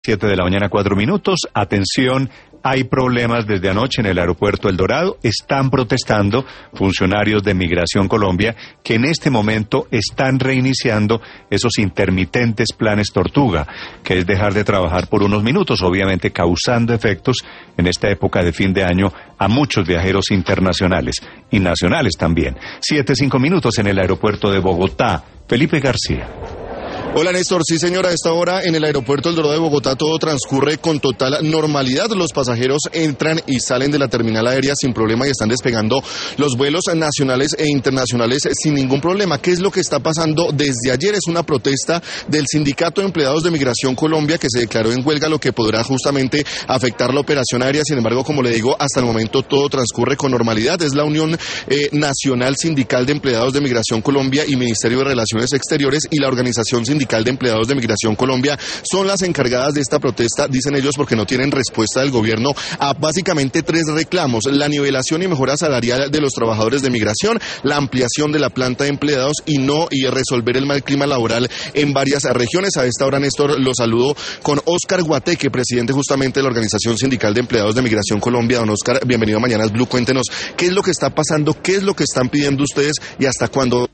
7 de la mañana, 4 minutos. Atención, hay problemas desde anoche en el aeropuerto El Dorado. Están protestando funcionarios de Migración Colombia que en este momento están reiniciando esos intermitentes planes Tortuga, que es dejar de trabajar por unos minutos, obviamente causando efectos en esta época de fin de año a muchos viajeros internacionales y nacionales también. 7:05 minutos en el aeropuerto de Bogotá. Felipe García. Hola Néstor, sí señora, a esta hora en el aeropuerto El Dorado de Bogotá todo transcurre con total normalidad. Los pasajeros entran y salen de la terminal aérea sin problema y están despegando los vuelos nacionales e internacionales sin ningún problema. ¿Qué es lo que está pasando desde ayer? Es una protesta del Sindicato de Empleados de Migración Colombia que se declaró en huelga, lo que podrá justamente afectar la operación aérea. Sin embargo, como le digo, hasta el momento todo transcurre con normalidad. Es la Unión Nacional Sindical de Empleados de Migración Colombia y Ministerio de Relaciones Exteriores y la Organización Sindical de Empleados de Migración Colombia son las encargadas de esta protesta, dicen ellos, porque no tienen respuesta del gobierno a básicamente 3 reclamos: la nivelación y mejora salarial de los trabajadores de migración, la ampliación de la planta de empleados y resolver el mal clima laboral en varias regiones. A esta hora, Néstor, lo saludo con Óscar Guateque, presidente justamente de la Organización Sindical de Empleados de Migración Colombia. Don Óscar, bienvenido a Mañanas Blue. Cuéntenos, ¿qué es lo que está pasando? ¿Qué es lo que están pidiendo ustedes y hasta cuándo?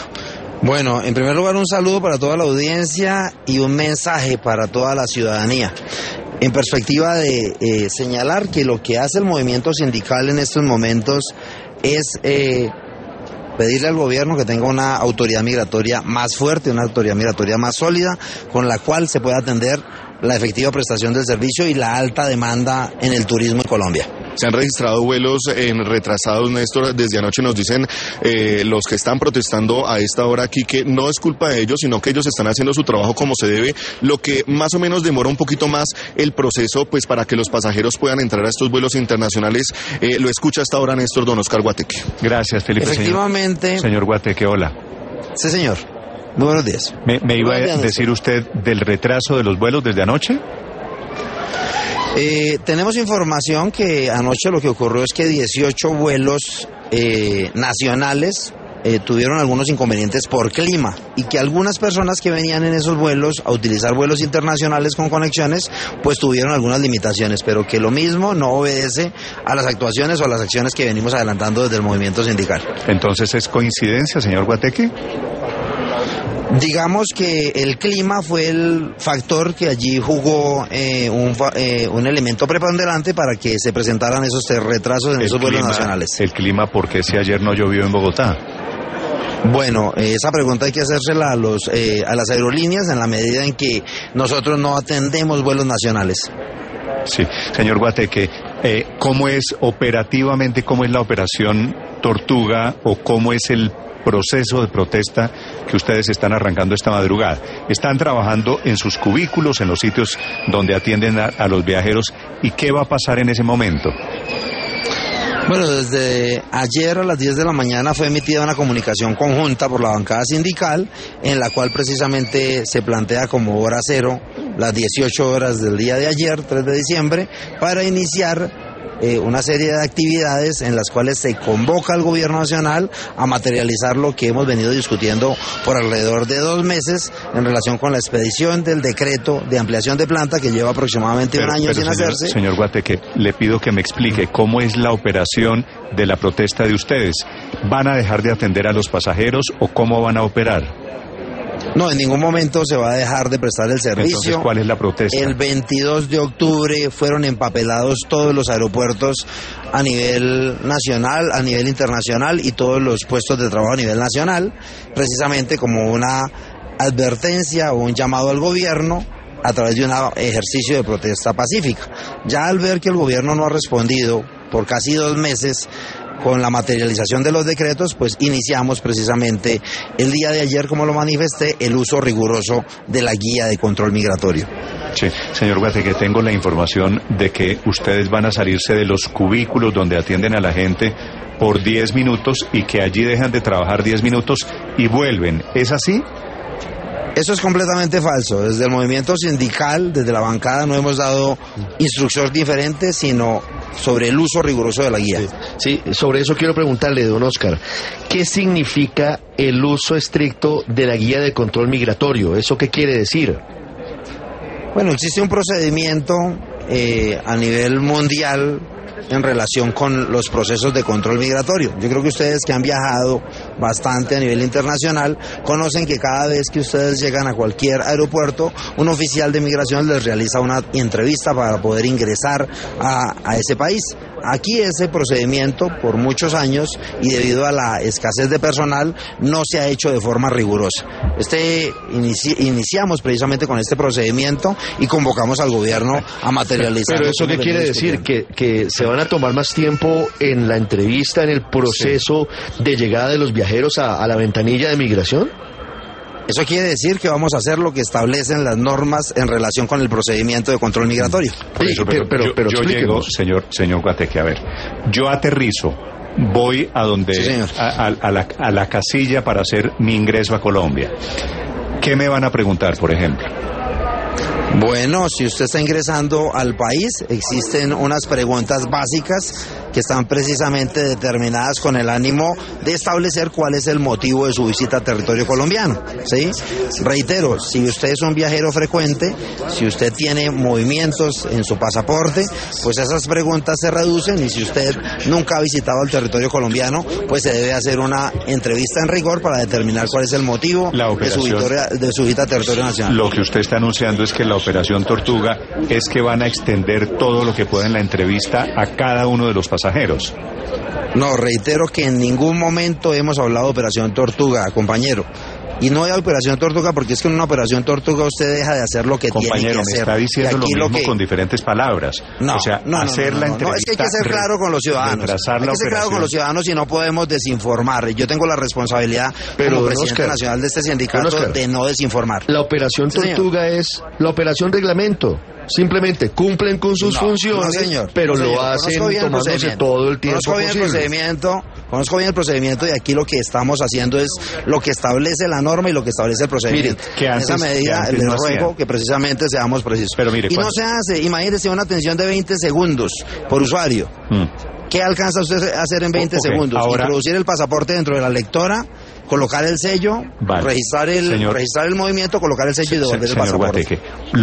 Bueno, en primer lugar un saludo para toda la audiencia y un mensaje para toda la ciudadanía. En perspectiva de señalar que lo que hace el movimiento sindical en estos momentos es pedirle al gobierno que tenga una autoridad migratoria más fuerte, una autoridad migratoria más sólida, con la cual se pueda atender la efectiva prestación del servicio y la alta demanda en el turismo en Colombia. Se han registrado vuelos retrasados, Néstor. Desde anoche nos dicen los que están protestando a esta hora aquí que no es culpa de ellos, sino que ellos están haciendo su trabajo como se debe, lo que más o menos demora un poquito más el proceso, pues para que los pasajeros puedan entrar a estos vuelos internacionales. Lo escucha hasta ahora Néstor, don Óscar Guateque. Gracias, Felipe. Efectivamente. Señor Guateque, hola. Sí, señor. Muy buenos días. ¿Me iba a decir usted del retraso de los vuelos desde anoche? Tenemos información que anoche lo que ocurrió es que 18 vuelos nacionales tuvieron algunos inconvenientes por clima y que algunas personas que venían en esos vuelos a utilizar vuelos internacionales con conexiones pues tuvieron algunas limitaciones, pero que lo mismo no obedece a las actuaciones o a las acciones que venimos adelantando desde el movimiento sindical. Entonces, ¿es coincidencia, señor Guateque? Digamos que el clima fue el factor que allí jugó un elemento preponderante para que se presentaran esos retrasos en esos vuelos nacionales. ¿El clima por qué si ayer no llovió en Bogotá? Bueno, esa pregunta hay que hacérsela a las aerolíneas en la medida en que nosotros no atendemos vuelos nacionales. Sí, señor Guateque, ¿cómo es operativamente, cómo es la operación Tortuga o cómo es el proceso de protesta que ustedes están arrancando esta madrugada? ¿Están trabajando en sus cubículos, en los sitios donde atienden a los viajeros? ¿Y qué va a pasar en ese momento? Bueno, desde ayer a las 10 de la mañana fue emitida una comunicación conjunta por la bancada sindical en la cual precisamente se plantea como hora cero las 18 horas del día de ayer, 3 de diciembre, para iniciar una serie de actividades en las cuales se convoca al gobierno nacional a materializar lo que hemos venido discutiendo por alrededor de 2 meses en relación con la expedición del decreto de ampliación de planta que lleva aproximadamente un año sin hacerse. Señor Guateque, le pido que me explique cómo es la operación de la protesta de ustedes. ¿Van a dejar de atender a los pasajeros o cómo van a operar? No, en ningún momento se va a dejar de prestar el servicio. Entonces, ¿cuál es la protesta? El 22 de octubre fueron empapelados todos los aeropuertos a nivel nacional, a nivel internacional y todos los puestos de trabajo a nivel nacional, precisamente como una advertencia o un llamado al gobierno a través de un ejercicio de protesta pacífica. Ya al ver que el gobierno no ha respondido por casi 2 meses con la materialización de los decretos, pues iniciamos precisamente el día de ayer, como lo manifesté, el uso riguroso de la guía de control migratorio. Sí, señor Guateque, tengo la información de que ustedes van a salirse de los cubículos donde atienden a la gente por 10 minutos y que allí dejan de trabajar 10 minutos y vuelven. ¿Es así? Eso es completamente falso. Desde el movimiento sindical, desde la bancada, no hemos dado instrucción diferente, sino sobre el uso riguroso de la guía. Sí, sobre eso quiero preguntarle, don Óscar, ¿qué significa el uso estricto de la guía de control migratorio? ¿Eso qué quiere decir? Bueno, existe un procedimiento a nivel mundial en relación con los procesos de control migratorio. Yo creo que ustedes que han viajado bastante a nivel internacional conocen que cada vez que ustedes llegan a cualquier aeropuerto, un oficial de migración les realiza una entrevista para poder ingresar a ese país. Aquí ese procedimiento por muchos años y debido a la escasez de personal no se ha hecho de forma rigurosa. Iniciamos precisamente con este procedimiento y convocamos al gobierno a materializar. Pero eso qué quiere decir, que se van a tomar más tiempo en la entrevista, en el proceso de llegada de los viajeros a la ventanilla de migración. Eso quiere decir que vamos a hacer lo que establecen las normas en relación con el procedimiento de control migratorio. Pero yo llego, señor Guateque, a ver, yo aterrizo, voy a donde a la casilla para hacer mi ingreso a Colombia. ¿Qué me van a preguntar, por ejemplo? Bueno, si usted está ingresando al país, existen unas preguntas básicas que están precisamente determinadas con el ánimo de establecer cuál es el motivo de su visita a territorio colombiano, ¿sí? Reitero, si usted es un viajero frecuente, si usted tiene movimientos en su pasaporte, pues esas preguntas se reducen, y si usted nunca ha visitado el territorio colombiano, pues se debe hacer una entrevista en rigor para determinar cuál es el motivo de su visita a territorio nacional. Lo que usted está anunciando es que la Operación Tortuga es que van a extender todo lo que pueda en la entrevista a cada uno de los pasajeros. No, reitero que en ningún momento hemos hablado de Operación Tortuga, compañero. Y no hay Operación Tortuga porque es que en una Operación Tortuga usted deja de hacer lo que tiene que hacer. Compañero, me está diciendo lo mismo con diferentes palabras. No, o sea, hacer la entrevista. No, es que hay que ser claro con los ciudadanos. Hay que ser claro con los ciudadanos y no podemos desinformar. Yo tengo la responsabilidad como presidente nacional de este sindicato de no desinformar. La Operación Tortuga es la Operación Reglamento. Simplemente cumplen con sus funciones, pero lo hacen tomándose todo el tiempo posible. Conozco bien el procedimiento y aquí lo que estamos haciendo es lo que establece la norma y lo que establece el procedimiento. Mire, en esa medida les ruego que precisamente seamos precisos. Pero mire, no se hace, imagínese una atención de 20 segundos por usuario. ¿Qué alcanza usted a hacer en 20 segundos? Ahora, introducir el pasaporte dentro de la lectora, colocar el sello, registrar el movimiento, colocar el sello y devolver el pasaporte. Guateque,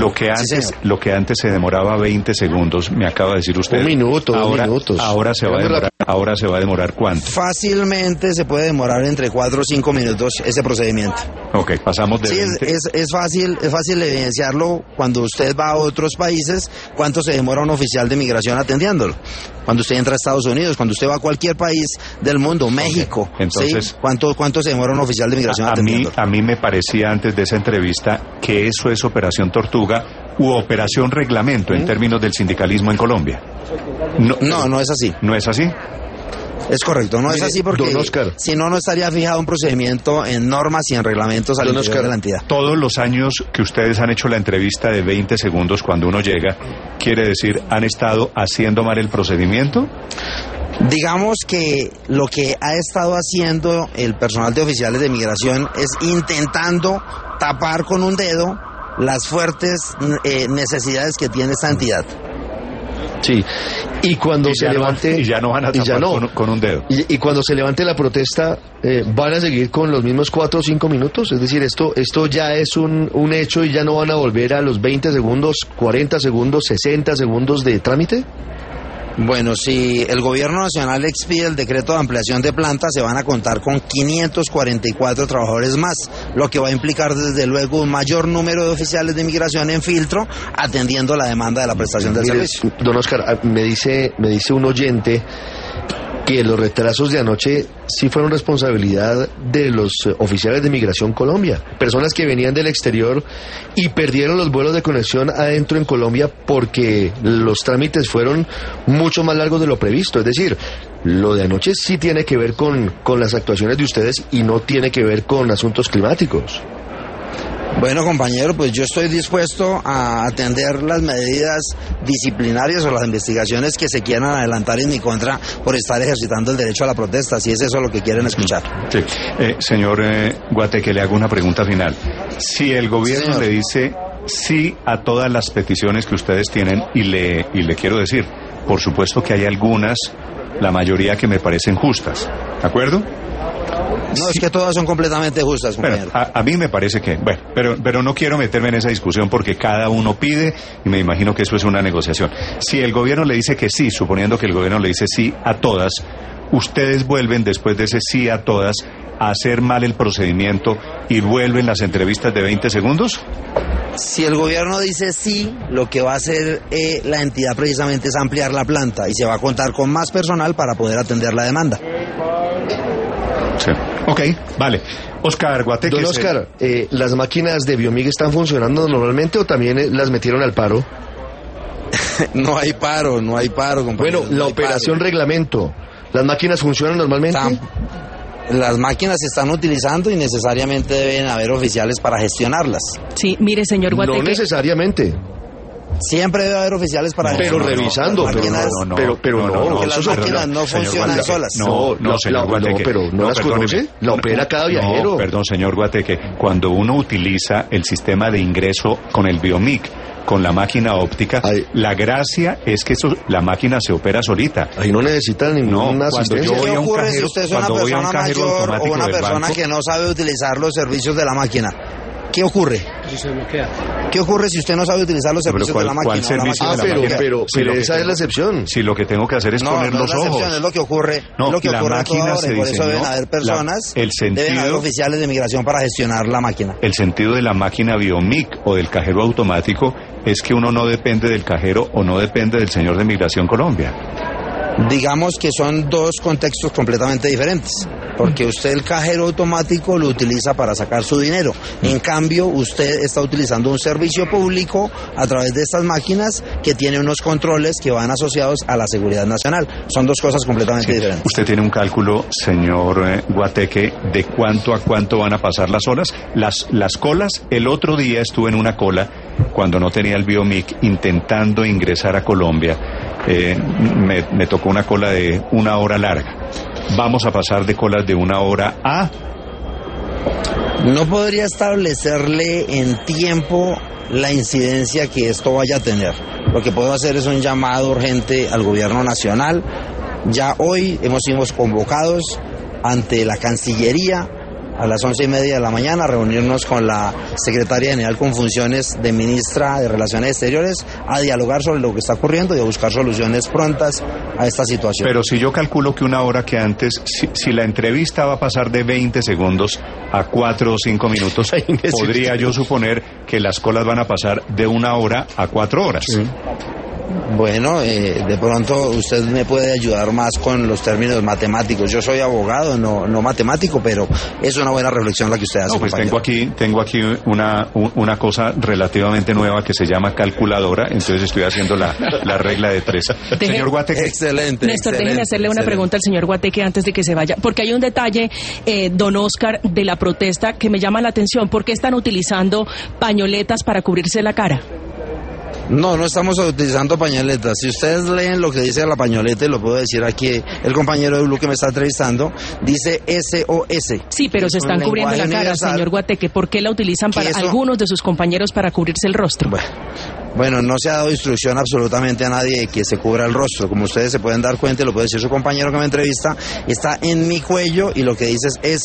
lo que antes se demoraba 20 segundos, me acaba de decir usted. Un minuto. Ahora se va a demorar ¿cuánto? Fácilmente se puede demorar entre 4 o 5 minutos ese procedimiento. Ok, pasamos de 20. Es fácil evidenciarlo cuando usted va a otros países, cuánto se demora un oficial de migración atendiéndolo. Cuando usted entra a Estados Unidos, cuando usted va a cualquier país del mundo, México, entonces, ¿sí? ¿Cuánto se demora un oficial de migración atendiéndolo? A mí me parecía antes de esa entrevista que eso es Operación Tortuga u Operación Reglamento en términos del sindicalismo en Colombia. No es así. ¿No es así? Es correcto, no es así porque si no estaría fijado un procedimiento en normas y en reglamentos al interior de la entidad. Todos los años que ustedes han hecho la entrevista de 20 segundos cuando uno llega, ¿quiere decir han estado haciendo mal el procedimiento? Digamos que lo que ha estado haciendo el personal de oficiales de migración es intentando tapar con un dedo las fuertes necesidades que tiene esta entidad. Sí, y cuando se levante... Y ya no van a tapar con un dedo. Y cuando se levante la protesta, ¿van a seguir con los mismos 4 o 5 minutos? Es decir, esto ya es un hecho y ya no van a volver a los 20 segundos, 40 segundos, 60 segundos de trámite. Bueno, si el gobierno nacional expide el decreto de ampliación de planta, se van a contar con 544 trabajadores más, lo que va a implicar desde luego un mayor número de oficiales de migración en filtro, atendiendo la demanda de la prestación del servicio. Don Oscar, me dice un oyente que los retrasos de anoche sí fueron responsabilidad de los oficiales de Migración Colombia, personas que venían del exterior y perdieron los vuelos de conexión adentro en Colombia porque los trámites fueron mucho más largos de lo previsto. Es decir, lo de anoche sí tiene que ver con las actuaciones de ustedes y no tiene que ver con asuntos climáticos. Bueno, compañero, pues yo estoy dispuesto a atender las medidas disciplinarias o las investigaciones que se quieran adelantar en mi contra por estar ejercitando el derecho a la protesta, si es eso lo que quieren escuchar. Sí. Señor Guateque, le hago una pregunta final. Si el gobierno le dice sí a todas las peticiones que ustedes tienen, y le quiero decir, por supuesto que hay algunas, la mayoría que me parecen justas, ¿de acuerdo? No, es que todas son completamente justas, compañero. Bueno, a mí me parece que, bueno, pero no quiero meterme en esa discusión porque cada uno pide y me imagino que eso es una negociación. Si el gobierno le dice que sí, suponiendo que el gobierno le dice sí a todas, ustedes vuelven después de ese sí a todas a hacer mal el procedimiento y vuelven las entrevistas de 20 segundos. Si el gobierno dice sí, lo que va a hacer la entidad precisamente es ampliar la planta y se va a contar con más personal para poder atender la demanda. Sí. Ok, vale. Oscar Guateque. Don Oscar, ¿las máquinas de Biomig están funcionando normalmente o también las metieron al paro? No hay paro, compañero. Bueno, la operación reglamento, ¿las máquinas funcionan normalmente? Las máquinas se están utilizando y necesariamente deben haber oficiales para gestionarlas. Sí, mire, señor Guateque. No necesariamente. Siempre debe haber oficiales para Pero revisando, pero no, porque las máquinas no funcionan solas. Señor Guateque. Pero no las conoce, la opera cada viajero. No, perdón, señor Guateque, cuando uno utiliza el sistema de ingreso con el Biomig, con la máquina óptica, la gracia es que la máquina se opera solita. Ahí no necesitan ninguna asistencia. ¿Qué ocurre si usted es una persona mayor o una persona que no sabe utilizar los servicios de la máquina? ¿Qué ocurre? ¿Qué ocurre si usted no sabe utilizar los servicios de la máquina? ¿Cuál servicio de la máquina? Pero esa es la excepción. Si lo que tengo que hacer es poner los ojos. Es lo que ocurre. No, lo que la ocurre máquina se diseñó, por eso deben haber personas, deben haber oficiales de migración para gestionar la máquina. El sentido de la máquina Biomig o del cajero automático es que uno no depende del cajero o no depende del señor de Migración Colombia. Digamos que son dos contextos completamente diferentes, porque usted el cajero automático lo utiliza para sacar su dinero. En cambio, usted está utilizando un servicio público a través de estas máquinas que tiene unos controles que van asociados a la seguridad nacional. Son dos cosas completamente diferentes. ¿Usted tiene un cálculo, señor Guateque, de cuánto a cuánto van a pasar las horas? Las colas, el otro día estuve en una cola cuando no tenía el Biomig intentando ingresar a Colombia. Me tocó una cola de 1 hora larga. Vamos a pasar de colas de 1 hora a... No podría establecerle en tiempo la incidencia que esto vaya a tener. Lo que puedo hacer es un llamado urgente al gobierno nacional. Ya hoy hemos sido convocados ante la Cancillería a las 11:30 de la mañana a reunirnos con la secretaria general con funciones de ministra de Relaciones Exteriores a dialogar sobre lo que está ocurriendo y a buscar soluciones prontas a esta situación. Pero si yo calculo que 1 hora que antes, si la entrevista va a pasar de 20 segundos a 4 o 5 minutos, podría yo suponer que las colas van a pasar de 1 hora a 4 horas. Sí. Bueno, de pronto usted me puede ayudar más con los términos matemáticos. Yo soy abogado, no matemático, pero es una buena reflexión la que usted hace. No, pues tengo aquí una cosa relativamente nueva que se llama calculadora, entonces estoy haciendo la regla de 3. Señor Guateque. Excelente. Néstor, déjeme hacerle una pregunta al señor Guateque antes de que se vaya, porque hay un detalle, don Oscar, de la protesta que me llama la atención. ¿Por qué están utilizando pañoletas para cubrirse la cara? No estamos utilizando pañoletas. Si ustedes leen lo que dice la pañoleta, y lo puedo decir aquí, el compañero de Blue que me está entrevistando, dice SOS. Sí, pero se están cubriendo la cara, señor Guateque. ¿Por qué la utilizan para algunos de sus compañeros para cubrirse el rostro? Bueno, no se ha dado instrucción absolutamente a nadie que se cubra el rostro. Como ustedes se pueden dar cuenta, lo puede decir su compañero que me entrevista, está en mi cuello y lo que dice es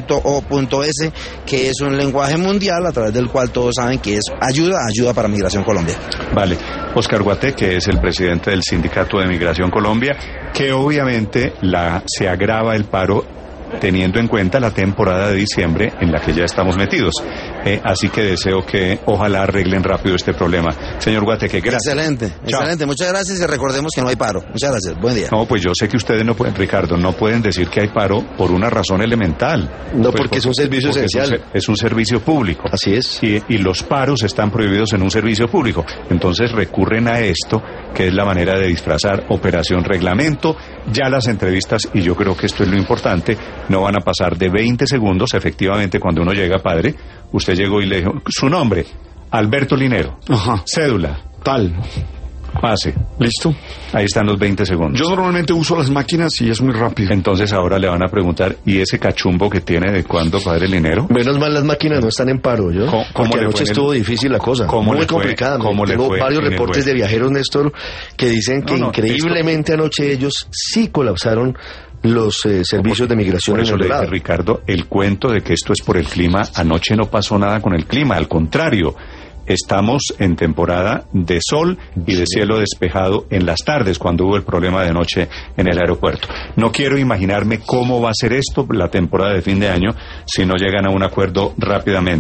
S.O.S, que es un lenguaje mundial a través del cual todos saben que es ayuda para Migración Colombia. Vale. Oscar Guateque es el presidente del Sindicato de Migración Colombia, que obviamente se agrava el paro teniendo en cuenta la temporada de diciembre en la que ya estamos metidos. Así que deseo que ojalá arreglen rápido este problema. Señor Guateque, gracias. Excelente. Muchas gracias y recordemos que no hay paro. Muchas gracias. Buen día. No, pues yo sé que ustedes no pueden, Ricardo, no pueden decir que hay paro por una razón elemental. No, pues porque es un servicio esencial. Es un servicio público. Así es. Y los paros están prohibidos en un servicio público. Entonces recurren a esto, que es la manera de disfrazar operación reglamento. Ya las entrevistas, y yo creo que esto es lo importante, no van a pasar de 20 segundos. Efectivamente, cuando uno llega, padre, usted llegó y le dijo su nombre, Alberto Linero. Ajá. Cédula. Tal. Pase. ¿Listo? Ahí están los 20 segundos. Yo normalmente uso las máquinas y es muy rápido. Entonces ahora le van a preguntar, ¿y ese cachumbo que tiene de cuándo, padre Linero? Menos mal las máquinas no están en paro, ¿yo? Porque anoche estuvo difícil la cosa. Muy complicada. Tengo varios reportes de viajeros, Néstor, que dicen que increíblemente anoche ellos sí colapsaron los servicios de migración. Por eso en el le dije, Dorado. Ricardo, el cuento de que esto es por el clima, anoche no pasó nada con el clima, al contrario. Estamos en temporada de sol y de cielo despejado en las tardes, cuando hubo el problema de anoche en el aeropuerto. No quiero imaginarme cómo va a ser esto, la temporada de fin de año, si no llegan a un acuerdo rápidamente.